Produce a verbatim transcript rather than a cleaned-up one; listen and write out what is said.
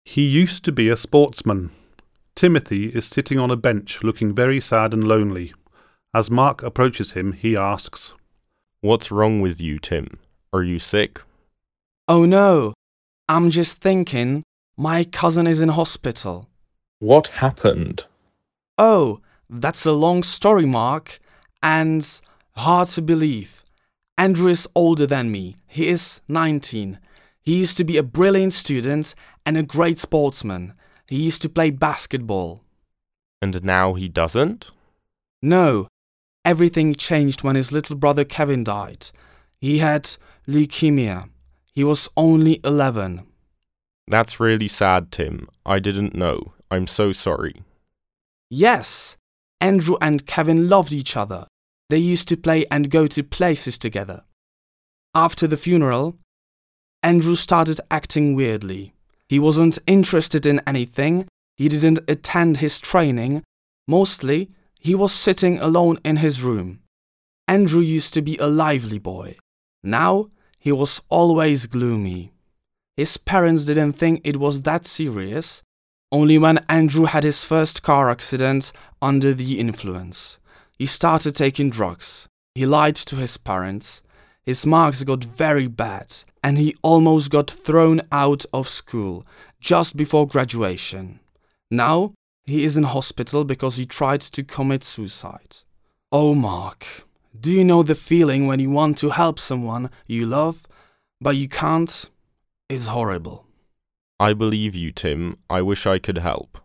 He used to be a sportsman. Timothy is sitting on a bench looking very sad and lonely. As Mark approaches him, he asks, "What's wrong with you, Tim? Are you sick?" "Oh no, I'm just thinking, my cousin is in hospital." "What happened?" "Oh, that's a long story, Mark, and hard to believe. Andrew is older than me. He is nineteen. He used to be a brilliant student and a great sportsman. He used to play basketball." "And now he doesn't?" "No, everything changed when his little brother Kevin died. He had leukemia. He was only eleven. "That's really sad, Tim. I didn't know. I'm so sorry." "Yes, Andrew and Kevin loved each other. They used to play and go to places together. After the funeral, Andrew started acting weirdly. He wasn't interested in anything. He didn't attend his training. Mostly, he was sitting alone in his room. Andrew used to be a lively boy. Now, he was always gloomy. His parents didn't think it was that serious, only when Andrew had his first car accident under the influence. He started taking drugs. He lied to his parents. His marks got very bad, and he almost got thrown out of school just before graduation. Now, he is in hospital because he tried to commit suicide. Oh, Mark, do you know the feeling when you want to help someone you love, but you can't? It's horrible." "I believe you, Tim. I wish I could help."